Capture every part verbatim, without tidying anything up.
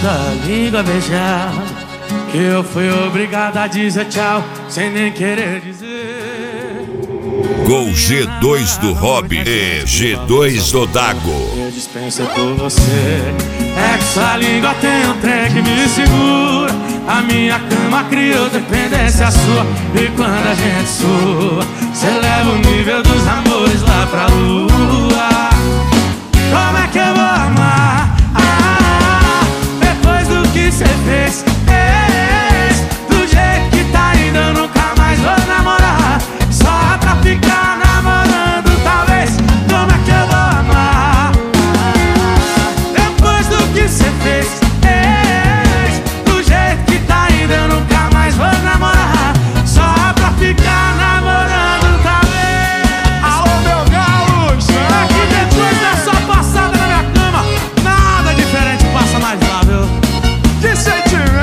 da língua beijada, que eu fui obrigado a dizer tchau sem nem querer dizer. Gol G dois do Hobby e G dois do Dago. Eu dispenso por você. É que sua língua tem um trem que me segura. A minha cama criou dependência sua. E quando a gente sua, cê leva o nível dos amores lá pra lua. Como é que eu vou amar? Ah, depois do que cê fez. Do jeito que tá indo eu nunca mais vou namorar. Só pra ficar namorando talvez. Como é que eu vou amar? Depois do que cê fez. Do jeito que tá indo eu nunca mais vou namorar. Só pra ficar namorando talvez. Alô, meu galo! É que depois dessa passada na minha cama, nada diferente passa mais lá, viu? Que sentimento!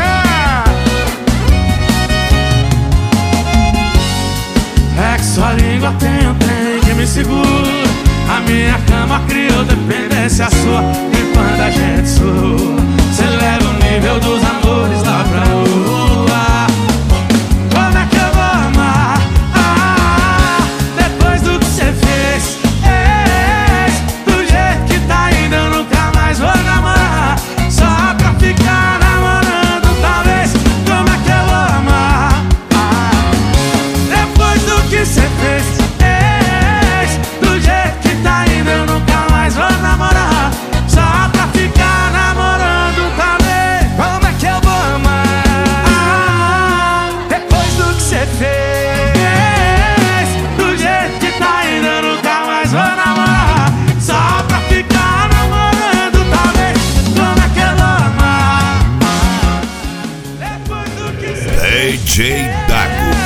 É que sua língua tem um trem que me segura. A minha cama criou dependência sua. E quando a gente sua, cê leva o nível dos amores lá pra lua. Como é que eu vou amar? Ah, depois do que cê fez. Do jeito que tá indo eu nunca mais vou namorar. Só pra ficar namorando talvez. Como é que eu vou amar? Ah, depois do que cê fez. Do jeito que tá indo eu nunca mais vou namorar. Só pra ficar namorando talvez. Como é que eu vou amar? Ah, Depois do que cê fez. do jeito que tá indo eu nunca mais vou namorar. Só pra ficar namorando talvez. Como é que eu vou amar? Depois do que cê D J Dago.